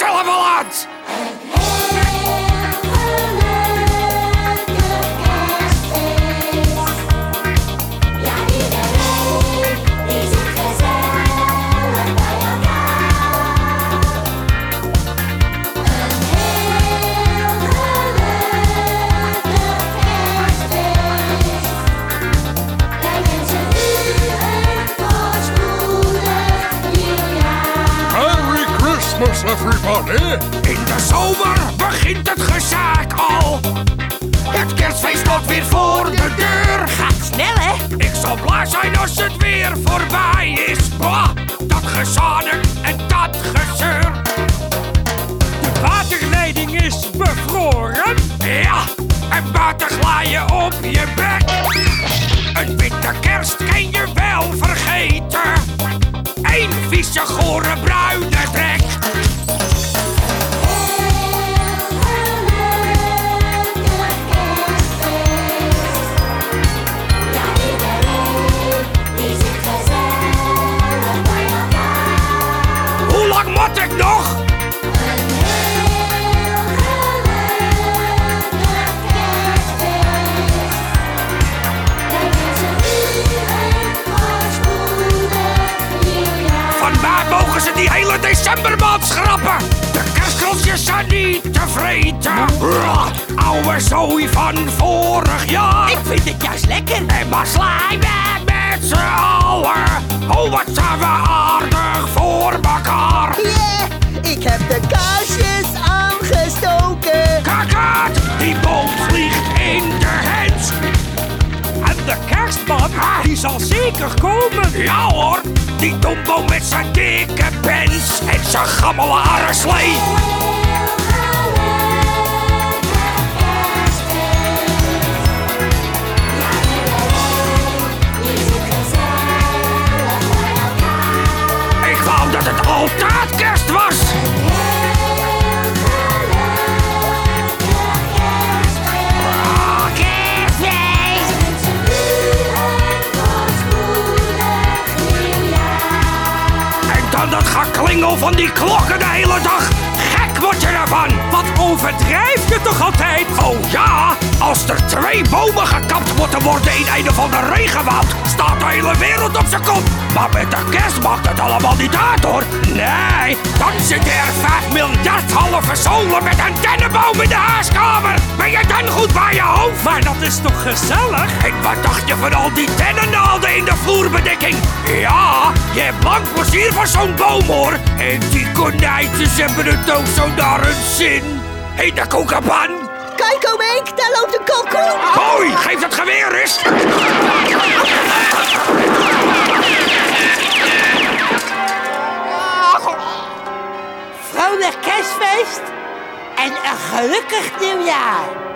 zelf al uit. Everybody. In de zomer begint het gezaak al. Het kerstfeest staat weer voor de deur. Gaat snel, hè? Ik zal blij zijn als het weer voorbij is. Bah, dat gezanik en dat gezeur. De waterleiding is bevroren. Ja, en buiten glij je op je bek. Een witte kerst kan je wel vergeten. Eén vieze, gore, bruine trek. Hoe lang moet ik nog? Van mij mogen ze die hele decembermaand schrappen. De kerstkronsjes zijn niet te vreten. Oude zooi van vorig jaar. Ik vind het juist lekker. En maar slijmen met z'n allen. Oh, wat zijn we aardig voor elkaar. Yeah, ik heb de kaarsjes aangestoken. Kijk uit, die boom vliegt in de hens. En de kerstman, die zal zeker komen. Ja hoor, die dombo met zijn dikke pens en zijn gammele arreslee. Ik wou dat het altijd kerst was. Dan dat geklingel van die klokken de hele dag. Gek word je ervan. Wat overdrijf je toch altijd? Oh ja, als er 2 bomen gekapt moeten worden in een of ander regenwoud, staat de hele wereld op zijn kop. Maar met de kerst maakt het allemaal niet uit hoor. Nee, dan zitten er 5 miljard halve zolen met een dennenboom in de huiskamer. Ben je dan goed bij je hoofd? Maar dat is toch gezellig? En wat dacht je van al die dennennaalden in de vloerbedekking? Ja, je hebt lang plezier van zo'n boom hoor. En die konijntjes hebben het ook zo naar hun zin. In de koekenpan. Kijk, oom Henk, daar loopt een kalkoen. Hoi, geef het geweer eens. Vrolijk kerstfeest en een gelukkig nieuwjaar.